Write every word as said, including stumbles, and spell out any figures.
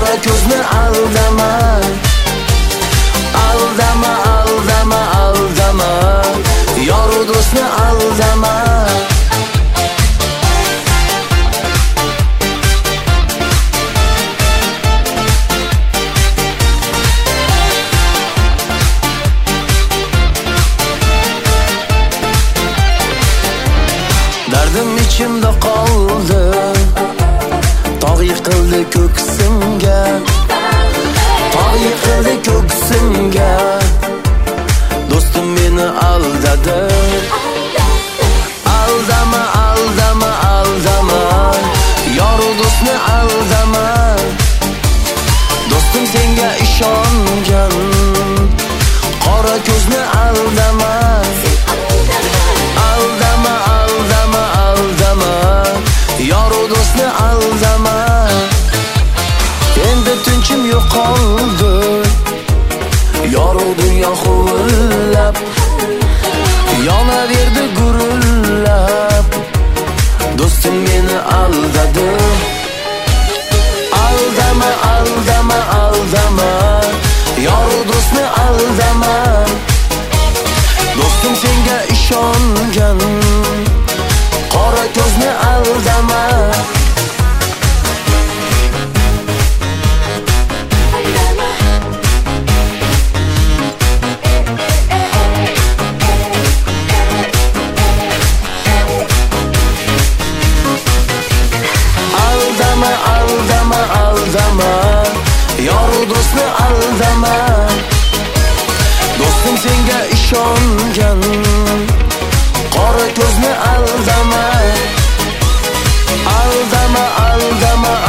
qora ko'zni aldama. Aldama, aldama, aldama, yor u do'stni aldama. Dardim ichimda qoldi, tog' yiqildi ko'ksimga, tog' yiqildi ko'ksimga. Do'stim meni aldadi. Aldama, aldama, aldama, yor u do'stni aldama. Do'stim senga ishongan, qora ko'zni aldama. Aldama, aldama, aldama, yor u do'stni aldama. Endi tinchim yo'qoldi, yorug' dunyo huvillab, yonaverdi gurillab. Do'stim meni aldadi. Aldama, aldama, aldama, yorug' do'stni aldama. Do'stim senga ishongan, qora ko'zni aldama. Aldama, aldama, aldama, yor u do'stni aldama. Do'stim senga ishongan, qora ko'zni aldama. Aldama, aldama,